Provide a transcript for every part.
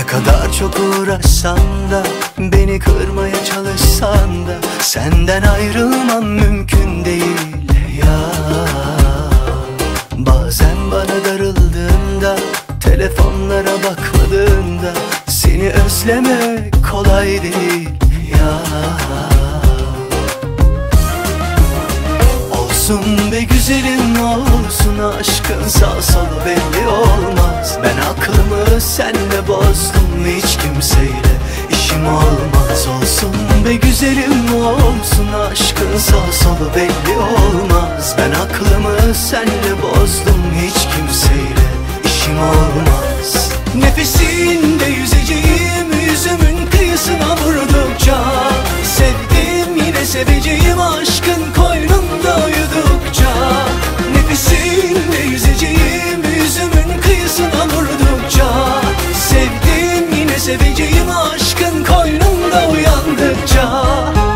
Ne kadar çok uğraşsan da, beni kırmaya çalışsan da, senden ayrılmam mümkün değil ya. Bazen bana darıldığında, telefonlara bakmadığında, seni özlemek kolay değil ya. Olsun be güzelim olsun, aşkın sağ solu belli olmaz. Ben aklımı senle bozdum, hiç kimseyle işim olmaz. Olsun be güzelim olsun, aşkın sağ solu belli olmaz. Ben aklımı senle bozdum, hiç kimseyle işim olmaz. Nefesinde yüzeceğim, yüzümün kıyısına vurdukça, sevdim yine seveceğim, aşkın koynunda uyudukça. Nefesinde yüzeceğim, yüzümün kıyısına vurdukça, sevdim yine seveceğim, aşkın koynunda uyandıkça.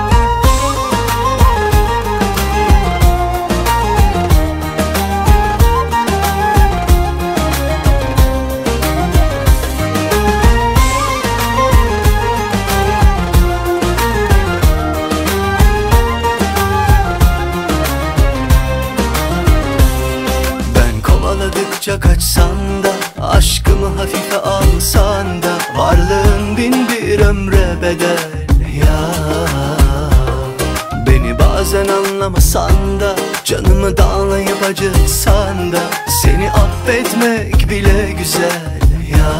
Kaçsan da, aşkımı hafife alsan da, varlığın bin bir ömre bedel ya. Beni bazen anlamasan da, canımı dağlayıp acıtsan da, seni affetmek bile güzel ya.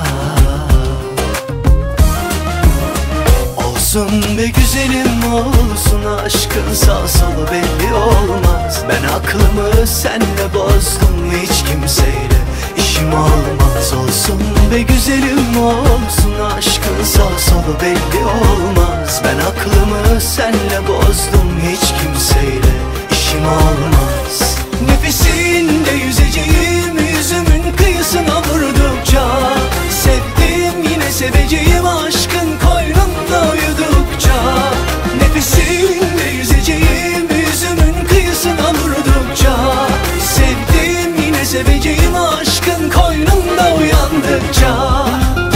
Olsun be güzelim olsun, aşkın sağ solu belli olmaz. Ben aklımı senle bozdum, hiç kimseyle işim olmaz. Olsun be güzelim olsun, aşkın sağ solu belli olmaz. Ben aklımı senle bozdum, hiç kimseyle işim olmaz. Nefesinde yüzeceğim, yüzümün kıyısına vurdukça, sevdim yine seveceğim, aşkın koynunda uyudukça. Nefesinde yüzeceğim, yüzümün kıyısına vurdukça, sevdim yine seveceğim, aşkın koynunda uyandıkça.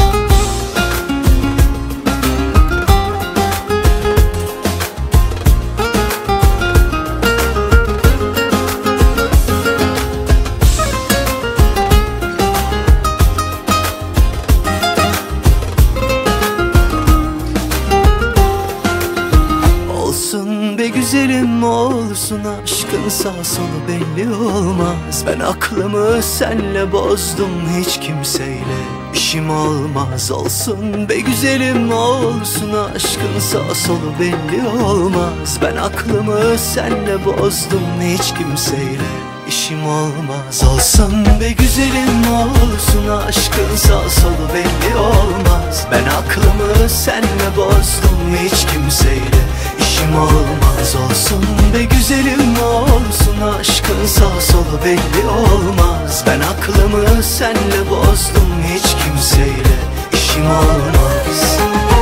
Olsun be güzelim olsun, aşkın sağ solu belli olmaz. Ben aklımı senle bozdum, hiç kimseyle işim olmaz. Olsun be güzelim olsun, aşkın sağ solu belli olmaz. Ben aklımı senle bozdum, hiç kimseyle işim olmaz. Olsun be güzelim olsun, aşkın sağ solu belli olmaz. Ben aklımı senle bozdum, hiç kimseyle işim olmaz. Olsun be güzelim olsun, aşkın sağ solu belli olmaz. Ben aklımı senle bozdum, hiç kimseyle işim olmaz.